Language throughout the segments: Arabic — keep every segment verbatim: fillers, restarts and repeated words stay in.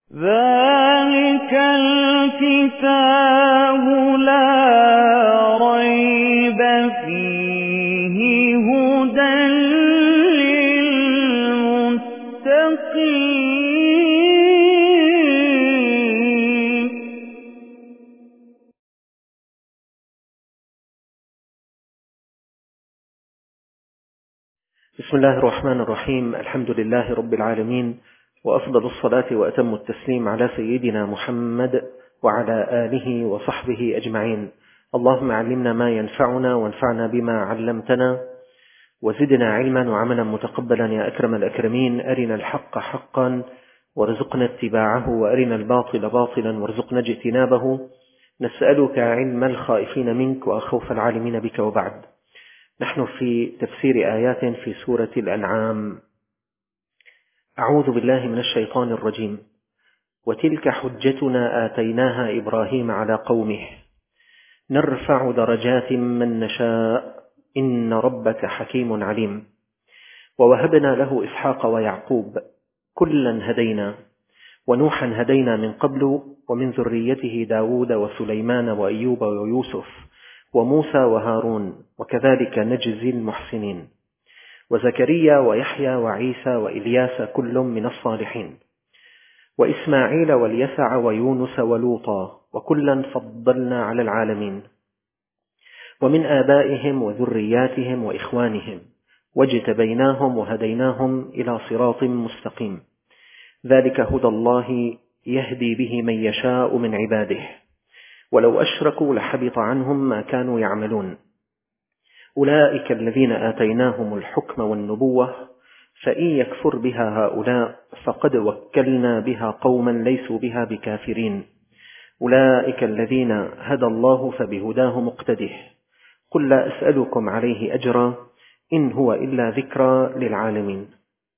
ذلك الكتاب لا ريب فيه هدى للمتقين. بسم الله الرحمن الرحيم. الحمد لله رب العالمين، وأفضل الصلاة وأتم التسليم على سيدنا محمد وعلى آله وصحبه أجمعين. اللهم علمنا ما ينفعنا وانفعنا بما علمتنا وزدنا علما وعملا متقبلا يا أكرم الأكرمين. أرنا الحق حقا وارزقنا اتباعه، وأرنا الباطل باطلا وارزقنا اجتنابه. نسألك علم الخائفين منك وأخوف العالمين بك. وبعد، نحن في تفسير آيات في سورة الأنعام. أعوذ بالله من الشيطان الرجيم. وتلك حجتنا آتيناها إبراهيم على قومه نرفع درجات من نشاء إن ربك حكيم عليم. ووهبنا له إسحاق ويعقوب كلا هدينا، ونوحا هدينا من قبل، ومن ذريته داود وسليمان وأيوب ويوسف وموسى وهارون، وكذلك نجزي المحسنين. وزكريا ويحيى وعيسى وإلياس كل من الصالحين، وإسماعيل واليسع ويونس ولوطا، وكلا فضلنا على العالمين. ومن آبائهم وذرياتهم وإخوانهم واجتبيناهم وهديناهم إلى صراط مستقيم. ذلك هدى الله يهدي به من يشاء من عباده، ولو أشركوا لحبط عنهم ما كانوا يعملون. أولئك الذين آتيناهم الحكم والنبوة، فإن يكفر بها هؤلاء فقد وكلنا بها قوما ليسوا بها بكافرين. أولئك الذين هدى الله فبهداه مقتده. قل لا أسألكم عليه أجرا إن هو إلا ذكرى للعالمين.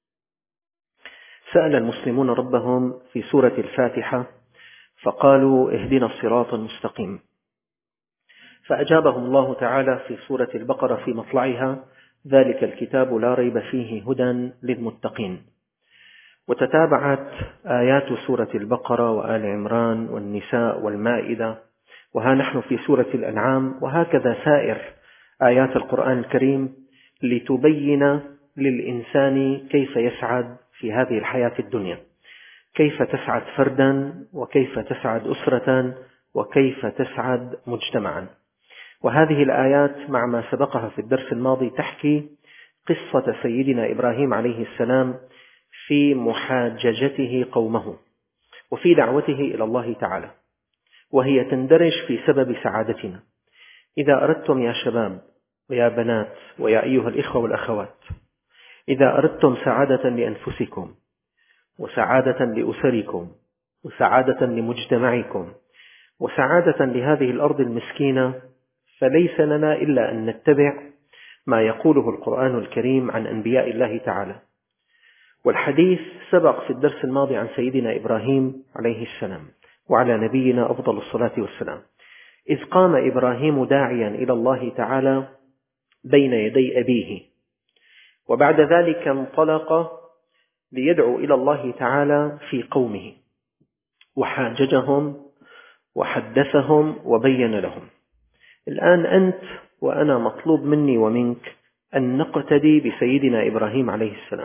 سأل المسلمون ربهم في سورة الفاتحة فقالوا اهدنا الصراط المستقيم، فأجابهم الله تعالى في سورة البقرة في مطلعها: ذلك الكتاب لا ريب فيه هدى للمتقين. وتتابعت آيات سورة البقرة وآل عمران والنساء والمائدة، وها نحن في سورة الأنعام، وهكذا سائر آيات القرآن الكريم لتبين للإنسان كيف يسعد في هذه الحياة الدنيا، كيف تسعد فردا، وكيف تسعد أسرة، وكيف تسعد مجتمعا. وهذه الآيات مع ما سبقها في الدرس الماضي تحكي قصة سيدنا إبراهيم عليه السلام في محاججته قومه وفي دعوته إلى الله تعالى، وهي تندرج في سبب سعادتنا. إذا أردتم يا شباب ويا بنات ويا أيها الإخوة والأخوات، إذا أردتم سعادة لأنفسكم وسعادة لأسركم وسعادة لمجتمعكم وسعادة لهذه الأرض المسكينة، فليس لنا إلا أن نتبع ما يقوله القرآن الكريم عن أنبياء الله تعالى. والحديث سبق في الدرس الماضي عن سيدنا إبراهيم عليه السلام وعلى نبينا أفضل الصلاة والسلام، إذ قام إبراهيم داعيا إلى الله تعالى بين يدي أبيه، وبعد ذلك انطلق ليدعو إلى الله تعالى في قومه، وحاججهم وحدثهم وبين لهم. الآن أنت وأنا مطلوب مني ومنك أن نقتدي بسيدنا إبراهيم عليه السلام.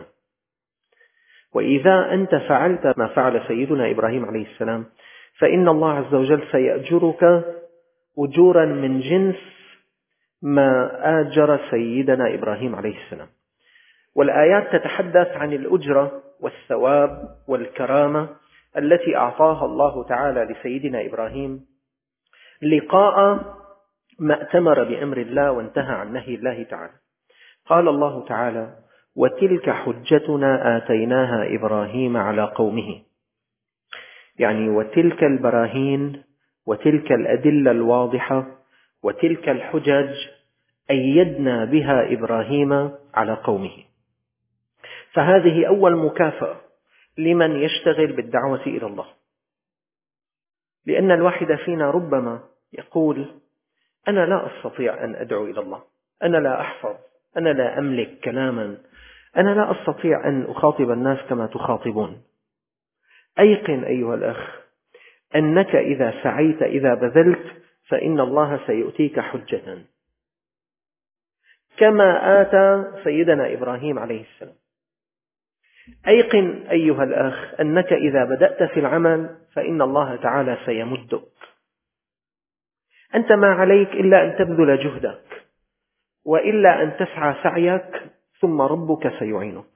وإذا أنت فعلت ما فعل سيدنا إبراهيم عليه السلام، فإن الله عز وجل سيأجرك أجورا من جنس ما آجر سيدنا إبراهيم عليه السلام. والآيات تتحدث عن الأجرة والثواب والكرامة التي أعطاها الله تعالى لسيدنا إبراهيم لقاء ما أتمر بأمر الله وانتهى عن نهي الله تعالى. قال الله تعالى: وتلك حجتنا آتيناها إبراهيم على قومه، يعني وتلك البراهين وتلك الأدلة الواضحة وتلك الحجج أيدنا بها إبراهيم على قومه. فهذه أول مكافأة لمن يشتغل بالدعوة إلى الله، لأن الواحد فينا ربما يقول: أنا لا أستطيع أن أدعو إلى الله، أنا لا أحفظ، أنا لا أملك كلاما، أنا لا أستطيع أن أخاطب الناس كما تخاطبون. أيقن أيها الأخ أنك إذا سعيت إذا بذلت فإن الله سيؤتيك حجة كما آتى سيدنا إبراهيم عليه السلام. أيقن أيها الأخ أنك إذا بدأت في العمل فإن الله تعالى سيمدك. أنت ما عليك إلا أن تبذل جهدك وإلا أن تسعى سعيك ثم ربك سيعينك.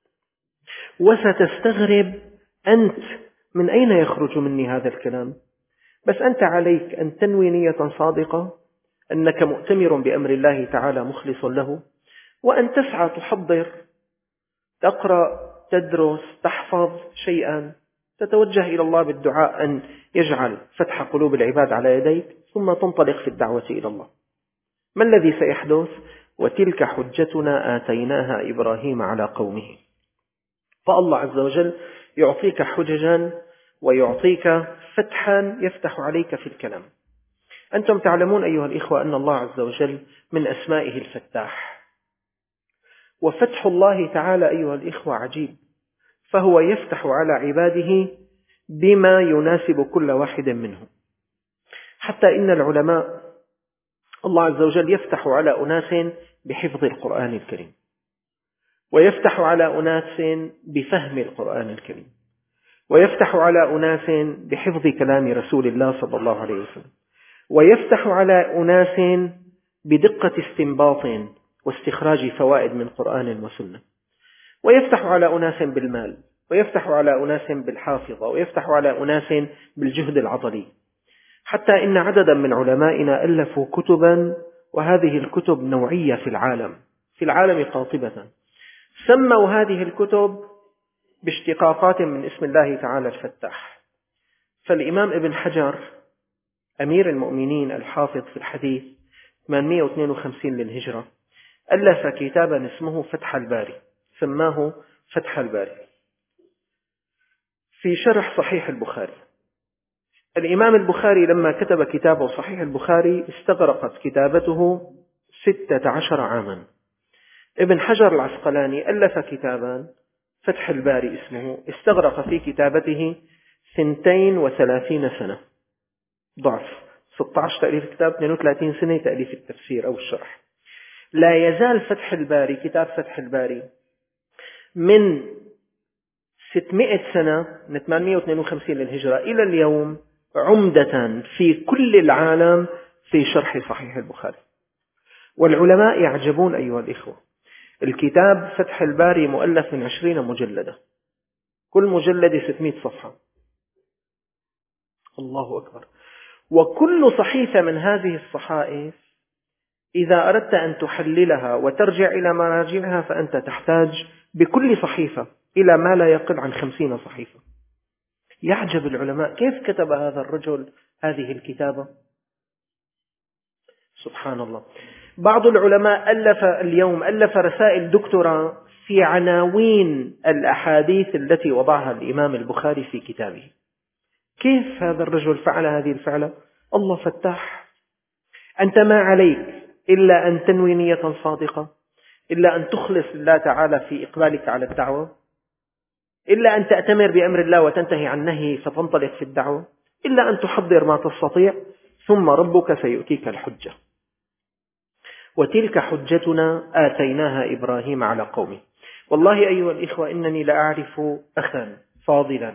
وستستغرب أنت من أين يخرج مني هذا الكلام، بس أنت عليك أن تنوي نية صادقة أنك مؤتمر بأمر الله تعالى مخلص له، وأن تسعى تحضر، تقرأ، تدرس، تحفظ شيئا، تتوجه إلى الله بالدعاء أن يجعل فتح قلوب العباد على يديك، ثم تنطلق في الدعوة إلى الله. ما الذي سيحدث؟ وتلك حجتنا آتيناها إبراهيم على قومه. فالله عز وجل يعطيك حججا ويعطيك فتحا يفتح عليك في الكلام. أنتم تعلمون أيها الإخوة أن الله عز وجل من أسمائه الفتاح، وفتح الله تعالى أيها الإخوة عجيب، فهو يفتح على عباده بما يناسب كل واحد منهم. حتى إن العلماء الله عز وجل يفتح على أناس بحفظ القرآن الكريم، ويفتح على أناس بفهم القرآن الكريم، ويفتح على أناس بحفظ كلام رسول الله صلى الله عليه وسلم، ويفتح على أناس بدقة استنباط واستخراج فوائد من قرآن وسنة، ويفتح على أناس بالمال، ويفتح على أناس بالحافظة، ويفتح على أناس بالجهد العضلي. حتى إن عددا من علمائنا ألفوا كتبا، وهذه الكتب نوعية في العالم في العالم قاطبة، سموا هذه الكتب باشتقاقات من اسم الله تعالى الفتاح. فالإمام ابن حجر أمير المؤمنين الحافظ في الحديث ثمانمئة واثنين وخمسين للهجرة ألف كتابا اسمه فتح الباري، سماه فتح الباري في شرح صحيح البخاري. الإمام البخاري لما كتب كتابه صحيح البخاري استغرقت كتابته ستة عشر عاما. ابن حجر العسقلاني ألف كتابا فتح الباري اسمه، استغرق في كتابته سنتين وثلاثين سنة، ضعف ستة عشر تأليف الكتاب، اثنين وثلاثين سنة تأليف التفسير أو الشرح. لا يزال فتح الباري، كتاب فتح الباري، من ستمئة سنة من ثمانمئة واثنين وخمسين للهجرة إلى اليوم عمدة في كل العالم في شرح صحيح البخاري. والعلماء يعجبون أيها الإخوة، الكتاب فتح الباري مؤلف من عشرين مجلدة، كل مجلد ستمئة صفحة. الله أكبر. وكل صحيفة من هذه الصحائف إذا أردت أن تحللها وترجع إلى مراجعها فأنت تحتاج بكل صحيفة إلى ما لا يقل عن خمسين صحيفة. يعجب العلماء كيف كتب هذا الرجل هذه الكتابة. سبحان الله. بعض العلماء ألف اليوم ألف رسائل دكتوراه في عناوين الأحاديث التي وضعها الإمام البخاري في كتابه. كيف هذا الرجل فعل هذه الفعلة؟ الله فتاح. أنت ما عليك إلا أن تنوي نية صادقة، إلا أن تخلص لله تعالى في إقبالك على الدعوة، إلا أن تأتمر بأمر الله وتنتهي عن نهيه فتنطلق في الدعوة، إلا أن تحضر ما تستطيع، ثم ربك سيؤتيك الحجة. وتلك حجتنا آتيناها إبراهيم على قومه. والله أيها الإخوة إنني لأعرف أخا فاضلا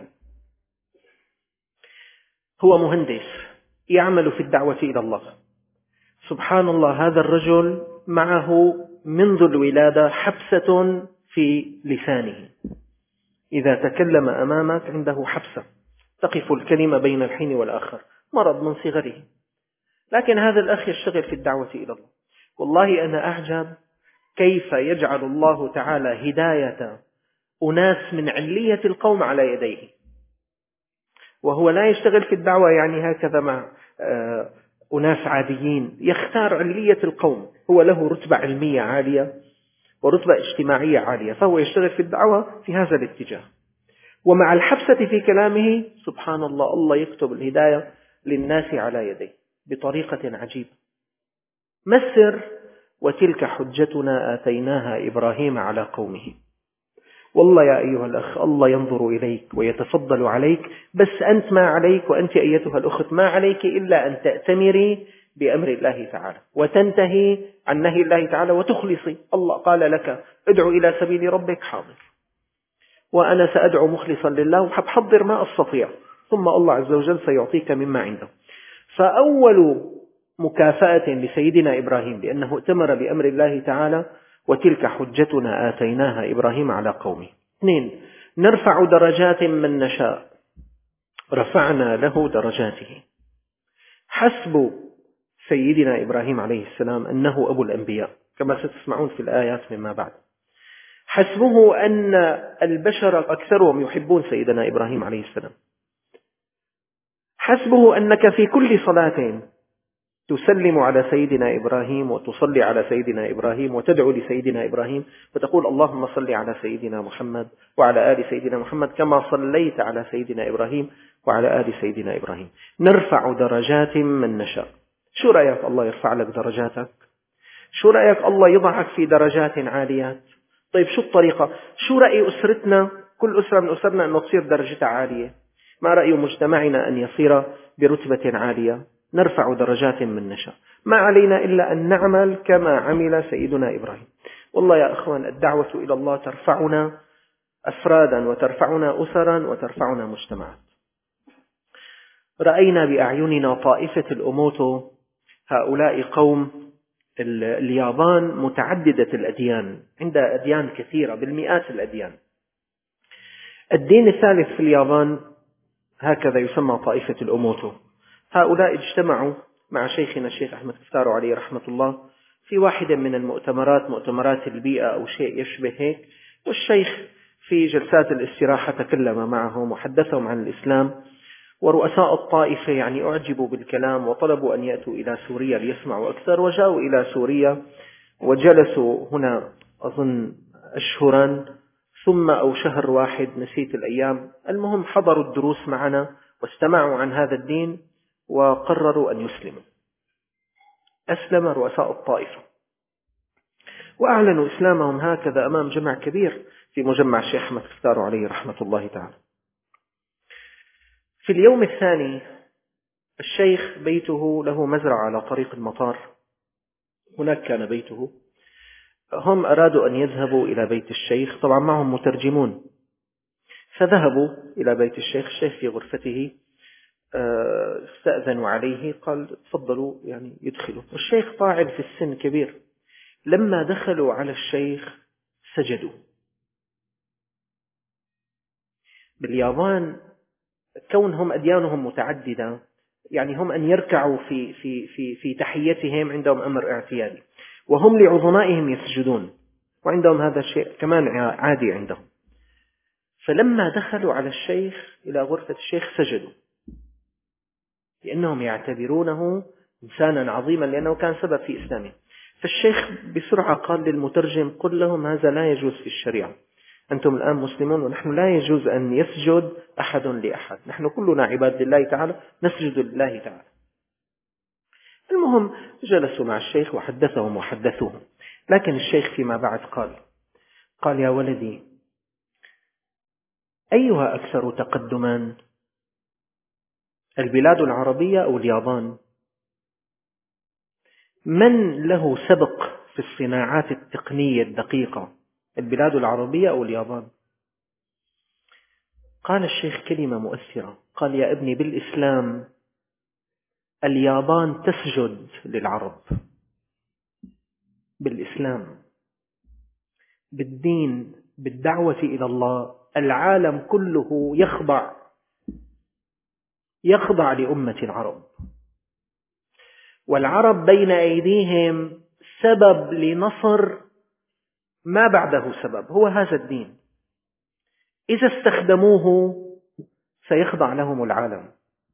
هو مهندس يعمل في الدعوة إلى الله. سبحان الله، هذا الرجل معه منذ الولادة حبسة في لسانه، إذا تكلم أمامك عنده حبسة تقف الكلمة بين الحين والآخر، مرض من صغره. لكن هذا الأخ يشتغل في الدعوة إلى الله. والله أنا أعجب كيف يجعل الله تعالى هداية أناس من علية القوم على يديه، وهو لا يشتغل في الدعوة يعني هكذا مع أناس عاديين، يختار علية القوم. هو له رتبة علمية عالية ورتبة اجتماعية عالية، فهو يشتغل في الدعوة في هذا الاتجاه. ومع الحبسة في كلامه سبحان الله الله يكتب الهداية للناس على يديه بطريقة عجيبة. ما السر؟ وتلك حجتنا آتيناها إبراهيم على قومه. والله يا أيها الأخ الله ينظر إليك ويتفضل عليك، بس أنت ما عليك، وأنت أيتها الأخت ما عليك إلا أن تأتمري بأمر الله تعالى وتنتهي عن نهي الله تعالى وتخلصي. الله قال لك ادعو إلى سبيل ربك، حاضر، وأنا سأدعو مخلصا لله وحبحضر ما أستطيع، ثم الله عز وجل سيعطيك مما عنده. فأول مكافأة لسيدنا إبراهيم لأنه ائتمر بأمر الله تعالى، وتلك حجتنا آتيناها إبراهيم على قومه. اثنين، نرفع درجات من نشاء، رفعنا له درجاته. حسب سيدنا إبراهيم عليه السلام أنه أبو الأنبياء كما ستسمعون في الآيات مما بعد. حسبه أن البشر أكثرهم يحبون سيدنا إبراهيم عليه السلام. حسبه أنك في كل صلاة تسلم على سيدنا إبراهيم وتصلي على سيدنا إبراهيم وتدعو لسيدنا إبراهيم وتقول اللهم صل على سيدنا محمد وعلى آل سيدنا محمد كما صليت على سيدنا إبراهيم وعلى آل سيدنا إبراهيم. نرفع درجات من نشاء. شو رأيك الله يرفع لك درجاتك؟ شو رأيك الله يضعك في درجات عاليات؟ طيب شو الطريقة؟ شو رأي أسرتنا؟ كل أسرة من أسرنا أن تصير درجتها عالية. ما رأي مجتمعنا أن يصير برتبة عالية؟ نرفع درجات من نشاء. ما علينا إلا أن نعمل كما عمل سيدنا إبراهيم. والله يا أخوان الدعوة إلى الله ترفعنا أفرادا وترفعنا أسرا وترفعنا مجتمعات. رأينا بأعيننا طائفة الأموتو، هؤلاء قوم اليابان متعددة الأديان، عندها أديان كثيرة بالمئات الأديان. الدين الثالث في اليابان هكذا يسمى طائفة الأموتو. هؤلاء اجتمعوا مع شيخنا الشيخ أحمد كفتارو عليه رحمة الله في واحدة من المؤتمرات، مؤتمرات البيئة أو شيء يشبه هيك، والشيخ في جلسات الاستراحة تكلم معهم وحدثهم عن الإسلام، ورؤساء الطائفة يعني أعجبوا بالكلام وطلبوا أن يأتوا إلى سوريا ليسمعوا أكثر، وجاءوا إلى سوريا وجلسوا هنا أظن أشهرا ثم أو شهر واحد نسيت الأيام. المهم حضروا الدروس معنا واستمعوا عن هذا الدين وقرروا أن يسلموا. أسلم رؤساء الطائفة وأعلنوا إسلامهم هكذا أمام جمع كبير في مجمع الشيخ أحمد كفتارو عليه رحمة الله تعالى. في اليوم الثاني الشيخ بيته له مزرعة على طريق المطار، هناك كان بيته. هم أرادوا أن يذهبوا إلى بيت الشيخ، طبعا معهم مترجمون، فذهبوا إلى بيت الشيخ. الشيخ في غرفته استأذنوا عليه، قال تفضلوا يعني يدخلوا. والشيخ طاعن في السن كبير. لما دخلوا على الشيخ سجدوا. باليابان كونهم أديانهم متعددة يعني هم أن يركعوا في في في في تحيتهم عندهم أمر اعتيادي، وهم لعظمائهم يسجدون، وعندهم هذا الشيء كمان عادي عندهم. فلما دخلوا على الشيخ إلى غرفة الشيخ سجدوا، لأنهم يعتبرونه إنسانا عظيما لأنه كان سبب في إسلامه. فالشيخ بسرعة قال للمترجم قل لهم هذا لا يجوز في الشريعة، أنتم الآن مسلمون ونحن لا يجوز أن يسجد أحد لأحد، نحن كلنا عباد لله تعالى نسجد لله تعالى. المهم جلسوا مع الشيخ وحدثهم وحدثوهم. لكن الشيخ فيما بعد قال قال يا ولدي أيها أكثر تقدما، البلاد العربية أو اليابان؟ من له سبق في الصناعات التقنية الدقيقة، البلاد العربية أو اليابان؟ قال الشيخ كلمة مؤثرة، قال يا ابني بالإسلام اليابان تسجد للعرب، بالإسلام بالدين بالدعوة إلى الله العالم كله يخضع يخضع لأمة العرب، والعرب بين أيديهم سبب لنصر ما بعده سبب، هو هذا الدين. إذا استخدموه سيخضع لهم العالم.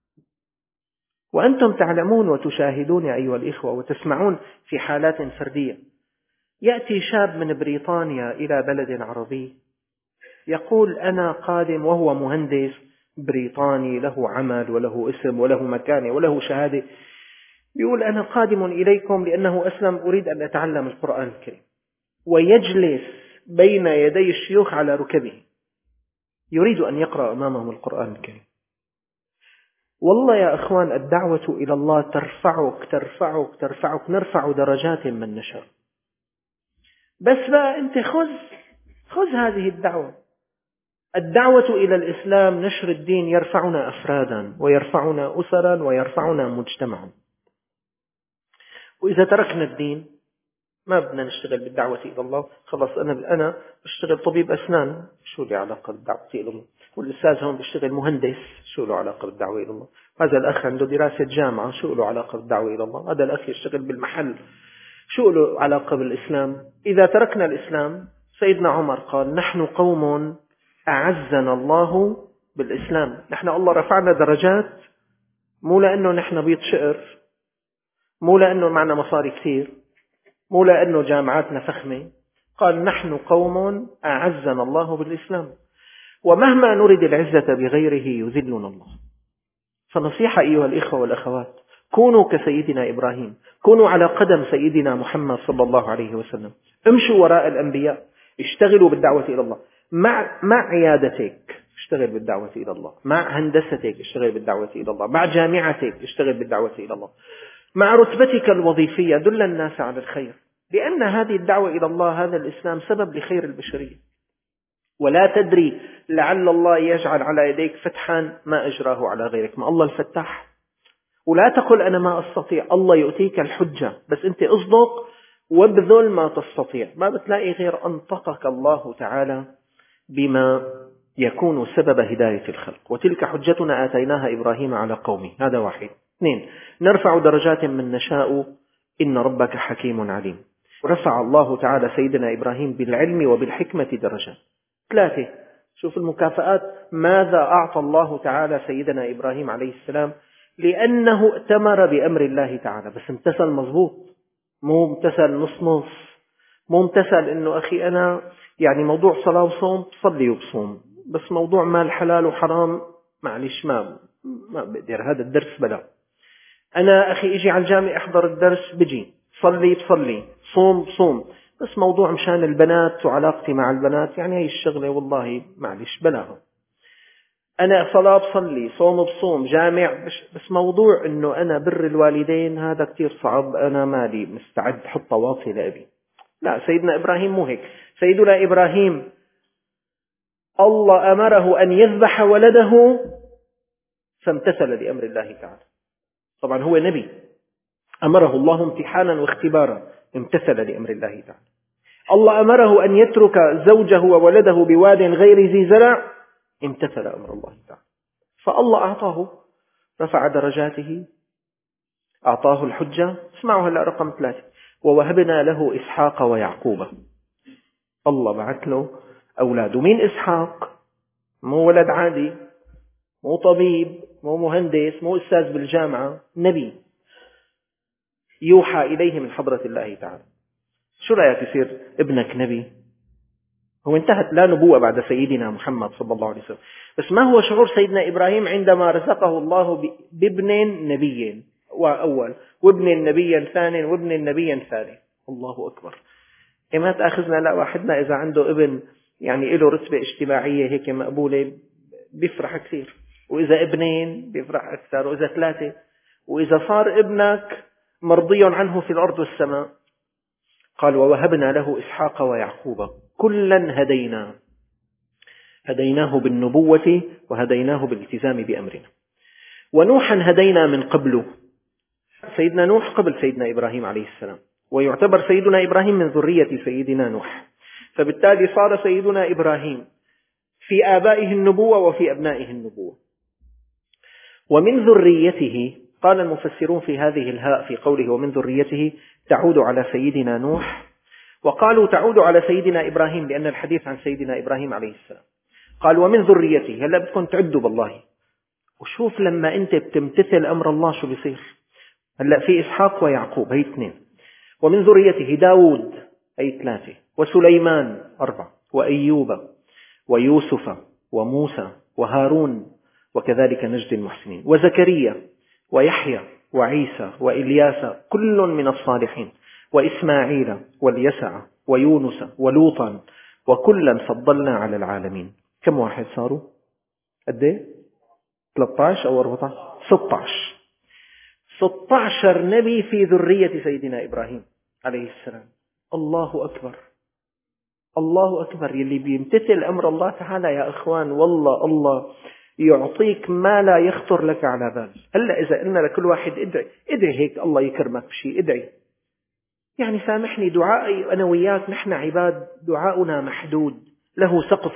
وأنتم تعلمون وتشاهدون يا أيها الإخوة وتسمعون في حالات فردية، يأتي شاب من بريطانيا إلى بلد عربي يقول أنا قادم، وهو مهندس بريطاني له عمل وله اسم وله مكانة وله شهادة، يقول أنا قادم إليكم لأنه أسلم أريد أن أتعلم القرآن الكريم، ويجلس بين يدي الشيوخ على ركبه يريد أن يقرأ أمامهم القرآن الكريم. والله يا أخوان الدعوة إلى الله ترفعك ترفعك ترفعك، نرفع درجات من نشاء. بس بقى أنت خذ خذ هذه الدعوة. الدعوة إلى الإسلام نشر الدين يرفعنا أفرادا ويرفعنا أسرا ويرفعنا مجتمعا. وإذا تركنا الدين ما بدنا نشتغل بالدعوة إلى الله. خلاص أنا أنا بشتغل طبيب أسنان، شو لي علاقة بالدعوة إلى الله؟ والأستاذ هون بيشتغل مهندس، شو له علاقة بالدعوة إلى الله؟ هذا الأخ عنده دراسة جامعة، شو له علاقة بالدعوة إلى الله؟ هذا الأخ يشتغل بالمحل، شو له علاقة بالإسلام؟ إذا تركنا الإسلام، سيدنا عمر قال نحن قوم أعزنا الله بالإسلام. نحن الله رفعنا درجات، مو لأنه نحن بيض شعر، مو لأنه معنا مصاري كثير، مو لأنه جامعاتنا فخمة. قال نحن قوم أعزنا الله بالإسلام، ومهما نرد العزة بغيره يذلنا الله. فنصيحة أيها الإخوة والأخوات، كونوا كسيدنا إبراهيم، كونوا على قدم سيدنا محمد صلى الله عليه وسلم، امشوا وراء الأنبياء، اشتغلوا بالدعوة إلى الله. مع مع عيادتك اشتغل بالدعوة إلى الله، مع هندستك اشتغل بالدعوة إلى الله، مع جامعتك اشتغل بالدعوة إلى الله، مع رتبتك الوظيفية دل الناس على الخير، لأن هذه الدعوة إلى الله، هذا الإسلام سبب لخير البشرية. ولا تدري لعل الله يجعل على يديك فتحا ما أجراه على غيرك، ما الله الفتاح. ولا تقل أنا ما أستطيع، الله يؤتيك الحجة، بس أنت أصدق وابذل ما تستطيع. ما بتلاقي غير أنطقك الله تعالى بما يكون سبب هداية الخلق. وتلك حجتنا آتيناها إبراهيم على قومه. هذا واحد. اثنين، نرفع درجات من نشاء إن ربك حكيم عليم. رفع الله تعالى سيدنا إبراهيم بالعلم وبالحكمة درجات. ثلاثة، شوف المكافآت، ماذا أعطى الله تعالى سيدنا إبراهيم عليه السلام؟ لأنه ائتمر بأمر الله تعالى، بس امتثل مضبوط، مو امتثل نص نص، مو امتثل إنه أخي أنا يعني موضوع صلاة وصوم صلي وبصوم، بس موضوع مال حلال وحرام معلش ما ما بقدر، هذا الدرس بلا. أنا أخي إجي على الجامع أحضر الدرس بجي، صلي بصلي، صوم بصوم، بس موضوع مشان البنات وعلاقتي مع البنات يعني هي الشغلة والله معلش بلاها. أنا صلاة بصلي، صوم بصوم، جامع، بس موضوع إنه أنا بر الوالدين هذا كتير صعب، أنا مالي مستعد حط واصي لأبي. لا، سيدنا إبراهيم مو هيك. سيدنا إبراهيم الله أمره أن يذبح ولده فامتثل لأمر الله تعالى. طبعا هو نبي، أمره الله امتحانا واختبارا، امتثل لأمر الله تعالى. الله أمره أن يترك زوجه وولده بواد غير ذي زرع، امتثل أمر الله تعالى. فالله أعطاه، رفع درجاته، أعطاه الحجة. اسمعوا هلأ رقم ثلاثة، ووهبنا له إسحاق ويعقوب. الله بعث له أولاد. ومين إسحاق؟ مو ولد عادي، مو طبيب، مو مهندس، مو أستاذ بالجامعة، نبي يوحى إليه من حضرة الله تعالى. شو رأيك يصير ابنك نبي؟ هو انتهت لا نبوة بعد سيدنا محمد صلى الله عليه وسلم، بس ما هو شعور سيدنا إبراهيم عندما رزقه الله بابن نبي أول، وابن نبي ثاني، وابن نبي ثالث؟ الله أكبر. إيه ما تأخذنا لا واحدنا إذا عنده ابن يعني له رتبة اجتماعية هيك مقبولة بيفرح كثير، وإذا ابنين بيفرح أكثر، وإذا ثلاثة، وإذا صار ابنك مرضي عنه في الأرض والسماء. قال ووهبنا له إسحاق ويعقوب كلا هدينا، هديناه بالنبوة وهديناه بالالتزام بأمرنا. ونوحا هدينا من قبل. سيدنا نوح قبل سيدنا إبراهيم عليه السلام، ويعتبر سيدنا إبراهيم من ذرية سيدنا نوح، فبالتالي صار سيدنا إبراهيم في آبائه النبوة وفي أبنائه النبوة. ومن ذريته، قال المفسرون في هذه الهاء في قوله ومن ذريته تعود على سيدنا نوح، وقالوا تعود على سيدنا إبراهيم لأن الحديث عن سيدنا إبراهيم عليه السلام. قال ومن ذريته، هلأ بدكم تعدوا بالله وشوف لما أنت بتمتثل أمر الله شو بيصير. هلأ في إسحاق ويعقوب هي اثنين، ومن ذريته داود هي ثلاثة، وسليمان أربعة، وأيوب ويوسف وموسى وهارون وكذلك نجد المحسنين، وزكريا ويحيى وعيسى وإلياس كل من الصالحين، وإسماعيل واليسع ويونس ولوطا وكلا فضلنا على العالمين. كم واحد صاروا؟ قد ايه؟ ثلاثة عشر أو أربعة عشر؟ ستة عشر. ستة عشر نبي في ذرية سيدنا إبراهيم عليه السلام. الله أكبر، الله أكبر. يلي بيمتثل أمر الله تعالى يا أخوان والله الله يعطيك ما لا يخطر لك على بال. هلأ إذا قلنا لكل واحد ادعي ادعي هيك الله يكرمك بشيء، ادعي. يعني سامحني، دعائي أنا وياك نحن عباد، دعاؤنا محدود له سقف.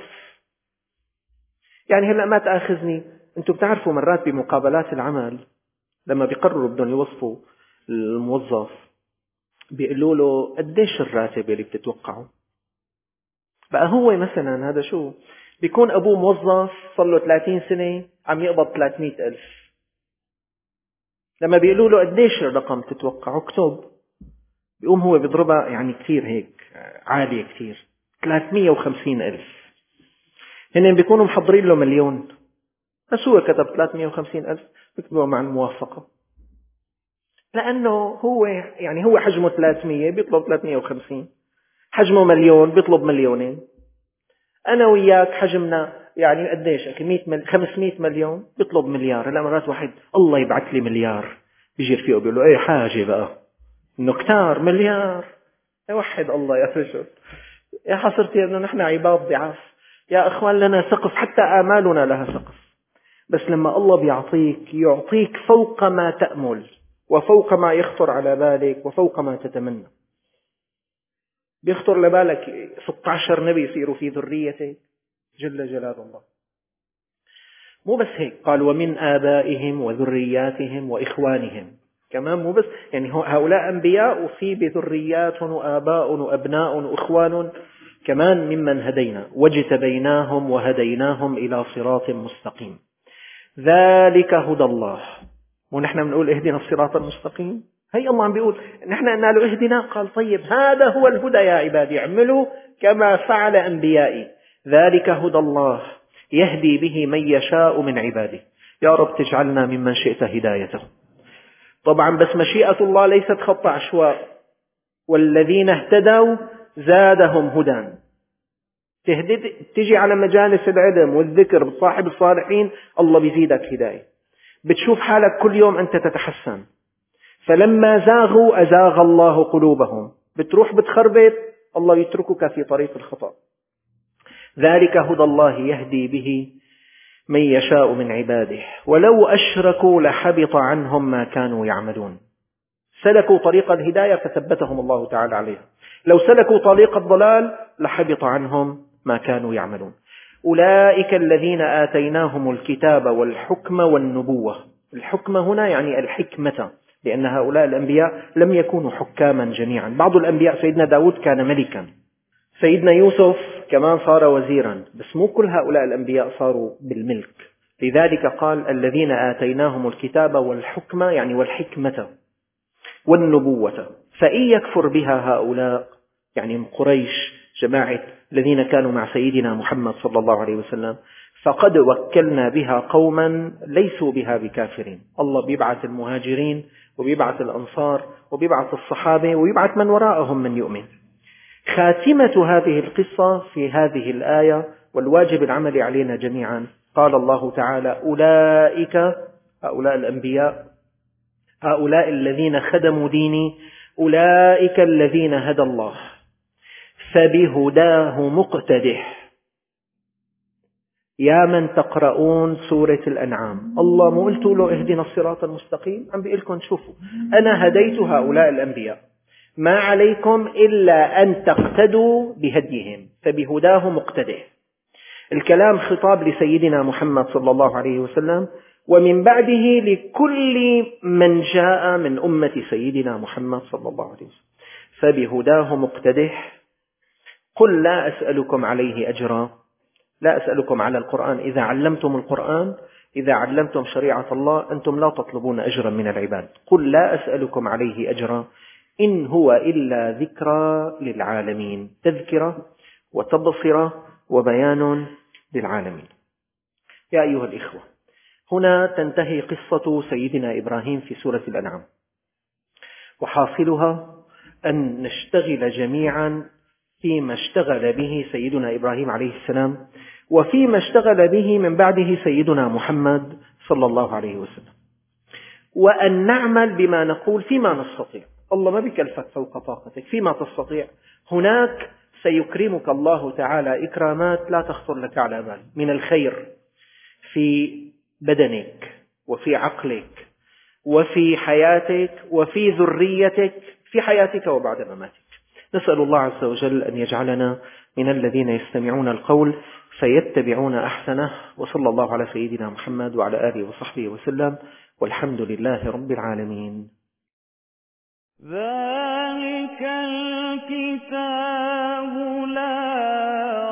يعني هلأ ما تأخذني، أنتم بتعرفوا مرات بمقابلات العمل لما بيقرروا بدهم يوظفوا الموظف بيقولوا له قديش الراتب اللي بتتوقعه؟ بقى هو مثلا هذا شو بيكون أبوه موظف صار له ثلاثين سنة عم يقبض ثلاثمئة ألف. لما بيقولوا له قديش الرقم تتوقعه اكتب، بيقوم هو بيضربها يعني كثير هيك عالية كثير، ثلاثمئة وخمسين ألف. هن بيكونوا محضرين له مليون، بس هو كتب ثلاثمئة وخمسين ألف بيكتبوها مع الموافقة، لأنه هو يعني هو حجمه ثلاثمئة بيطلب ثلاثمئة وخمسين، حجمه مليون بيطلب مليونين. أنا وياك حجمنا يعني قديش أخي خمسمئة مليون بيطلب مليار. هلا مرات واحد الله يبعث لي مليار بيجي فيه وبيقول له إيه حاجة بقى إنه كتار مليار. يوحد الله يا رجل، يا حصرتي إنه نحن عباد ضعاف. يا أخوان لنا سقف، حتى آمالنا لها سقف. بس لما الله بيعطيك يعطيك فوق ما تأمل وفوق ما يخطر على بالك وفوق ما تتمنى. بيخطر لبالك ستة عشر نبي يصيروا في ذريته جل جلال الله. مو بس هيك، قال ومن آبائهم وذرياتهم وإخوانهم. كمان مو بس يعني هؤلاء أنبياء وفي بذريات وآباء وأبناء وإخوان كمان ممن هدينا واجتبيناهم وهديناهم إلى صراط مستقيم. ذلك هدى الله. ونحن بنقول اهدنا الصراط المستقيم، هي الله عم بيقول نحن قلنا له اهدنا، قال طيب هذا هو الهدى يا عبادي اعملوا كما فعل أنبيائي. ذلك هدى الله يهدي به من يشاء من عباده. يا رب تجعلنا ممن شئت هدايته. طبعا بس مشيئة الله ليست خط عشواء، والذين اهتدوا زادهم هدى. تجي على مجالس العلم والذكر بصاحب الصالحين الله بيزيدك هداية، بتشوف حالك كل يوم أنت تتحسن. فلما زاغوا أزاغ الله قلوبهم، بتروح بتخربط الله يتركك في طريق الخطأ. ذلك هدى الله يهدي به من يشاء من عباده ولو أشركوا لحبط عنهم ما كانوا يعملون. سلكوا طريق الهداية فثبتهم الله تعالى عليها، لو سلكوا طريق الضلال لحبط عنهم ما كانوا يعملون. أولئك الذين آتيناهم الكتاب والحكم والنبوة. الحكمة هنا يعني الحكمة، لأن هؤلاء الأنبياء لم يكونوا حكاما جميعا. بعض الأنبياء سيدنا داود كان ملكا، سيدنا يوسف كمان صار وزيرا، بس مو كل هؤلاء الأنبياء صاروا بالملك. لذلك قال الذين آتيناهم الكتاب والحكم يعني والحكمة والنبوة. فإن يكفر بها هؤلاء يعني من قريش جماعة الذين كانوا مع سيدنا محمد صلى الله عليه وسلم فقد وكلنا بها قوما ليسوا بها بكافرين. الله بيبعث المهاجرين وبيبعث الأنصار وبيبعث الصحابة وبيبعث من وراءهم من يؤمن. خاتمة هذه القصة في هذه الآية والواجب العمل علينا جميعا. قال الله تعالى أولئك هؤلاء الأنبياء، هؤلاء الذين خدموا ديني، أولئك الذين هدى الله فبهداه مقتدح. يا من تقرؤون سورة الأنعام، الله مو قلتوا له اهدنا الصراط المستقيم؟ عم بيقول لكم شوفوا أنا هديت هؤلاء الأنبياء، ما عليكم إلا أن تقتدوا بهديهم فبهداه مقتدح. الكلام خطاب لسيدنا محمد صلى الله عليه وسلم ومن بعده لكل من جاء من أمة سيدنا محمد صلى الله عليه وسلم. فبهداه مقتدح. قل لا أسألكم عليه أجرا، لا أسألكم على القرآن. إذا علمتم القرآن، إذا علمتم شريعة الله، أنتم لا تطلبون أجرا من العباد. قل لا أسألكم عليه أجرا إن هو إلا ذكرى للعالمين، تذكرة وتبصرة وبيان للعالمين. يا أيها الإخوة، هنا تنتهي قصة سيدنا إبراهيم في سورة الأنعام، وحاصلها أن نشتغل جميعا فيما اشتغل به سيدنا إبراهيم عليه السلام، وفيما اشتغل به من بعده سيدنا محمد صلى الله عليه وسلم، وأن نعمل بما نقول فيما نستطيع. الله ما بيكلفك فوق طاقتك، فيما تستطيع. هناك سيكرمك الله تعالى إكرامات لا تخطر لك على بال من الخير في بدنك وفي عقلك وفي حياتك وفي ذريتك، في حياتك وبعد مماتك. نسأل الله عز وجل أن يجعلنا من الذين يستمعون القول فيتبعون أحسنه، وصلى الله على سيدنا محمد وعلى آله وصحبه وسلم، والحمد لله رب العالمين. ذلك الكتاب لا